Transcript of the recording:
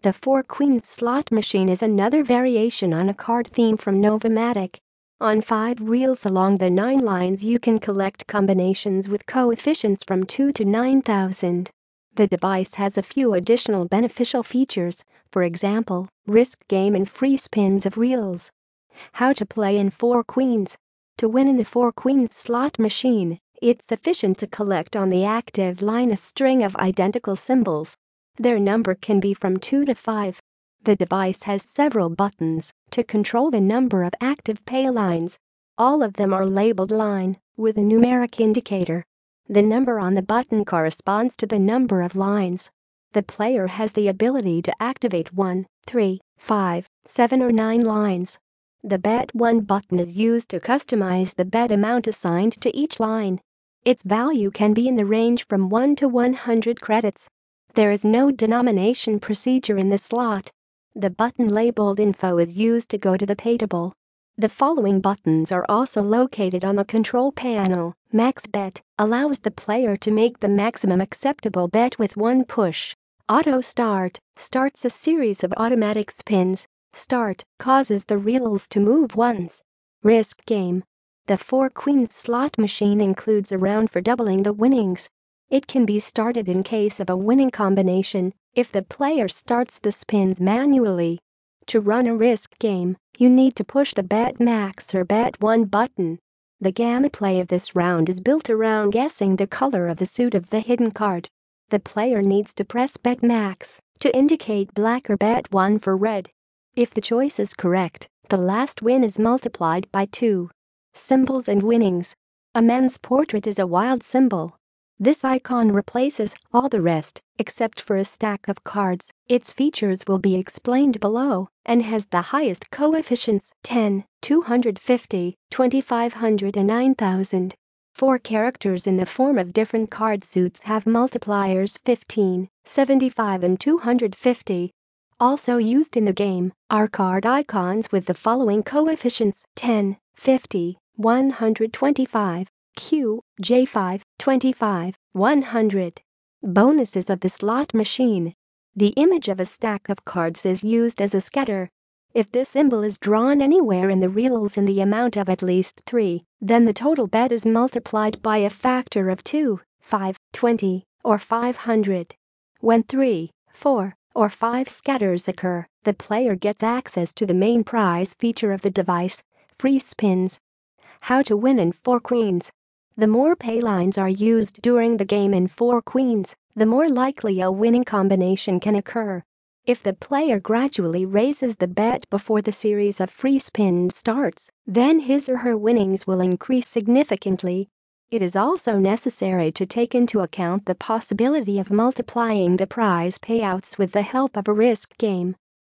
The Four Queens slot machine is another variation on a card theme from Novomatic. On 5 reels along the 9 lines you can collect combinations with coefficients from 2 to 9,000. The device has a few additional beneficial features, for example, risk game and free spins of reels. How to play in Four Queens. To win in the Four Queens slot machine, it's sufficient to collect on the active line a string of identical symbols. Their number can be from 2 to 5. The device has several buttons to control the number of active pay lines. All of them are labeled line with a numeric indicator. The number on the button corresponds to the number of lines. The player has the ability to activate 1, 3, 5, 7 or 9 lines. The Bet 1 button is used to customize the bet amount assigned to each line. Its value can be in the range from 1 to 100 credits. There is no denomination procedure in the slot. The button labeled info is used to go to the pay table. The following buttons are also located on the control panel. Max Bet allows the player to make the maximum acceptable bet with one push. Auto Start starts a series of automatic spins. Start causes the reels to move once. Risk Game. The Four Queens slot machine includes a round for doubling the winnings. It can be started in case of a winning combination if the player starts the spins manually. To run a risk game, you need to push the Bet Max or Bet 1 button. The gameplay of this round is built around guessing the color of the suit of the hidden card. The player needs to press Bet Max to indicate black or Bet 1 for red. If the choice is correct, the last win is multiplied by 2. Symbols and winnings. A man's portrait is a wild symbol. This icon replaces all the rest, except for a stack of cards. Its features will be explained below and has the highest coefficients 10, 250, 2500 and 9000. 4 characters in the form of different card suits have multipliers 15, 75 and 250. Also used in the game are card icons with the following coefficients 10, 50, 125. Q, J5, 25, 100. Bonuses of the slot machine. The image of a stack of cards is used as a scatter. If this symbol is drawn anywhere in the reels in the amount of at least 3, then the total bet is multiplied by a factor of 2, 5, 20, or 500. When 3, 4, or 5 scatters occur, the player gets access to the main prize feature of the device, free spins. How to win in Four Queens. The more pay lines are used during the game in Four Queens, the more likely a winning combination can occur. If the player gradually raises the bet before the series of free spins starts, then his or her winnings will increase significantly. It is also necessary to take into account the possibility of multiplying the prize payouts with the help of a risk game.